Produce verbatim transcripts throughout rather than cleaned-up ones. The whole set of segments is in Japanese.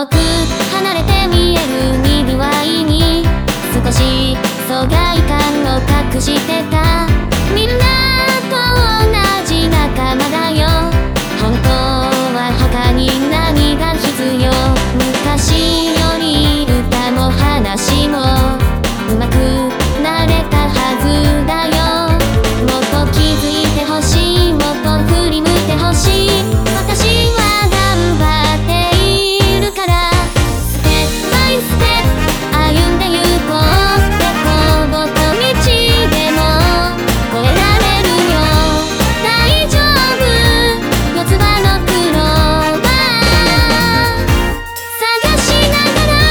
遠く離れて見えるにぎわいに少し疎外感を隠してた。みんなと同じ仲間だよ。本当は他に何が必要。昔より歌も話もうまくなれたはずだよ。もっと気づいてほしい、もっと振り向いてほしい。私は頑張っているから、ステップバイステップ歩んでゆこう。でこぼこ道でも越えられるよ。大丈夫、四つ葉のクローバー探しながら。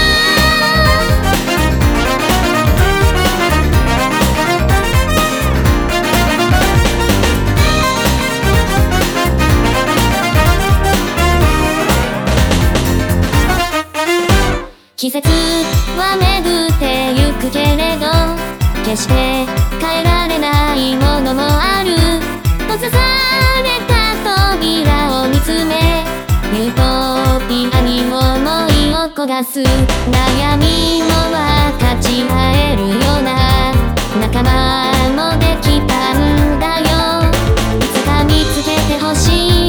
季節は巡ってゆくけれど、決して変えられないものもある。閉ざされた扉を見つめ、ユートピアに思いを焦がす。悩みも分かち合えるような仲間もできたんだよ。いつか見つけてほしい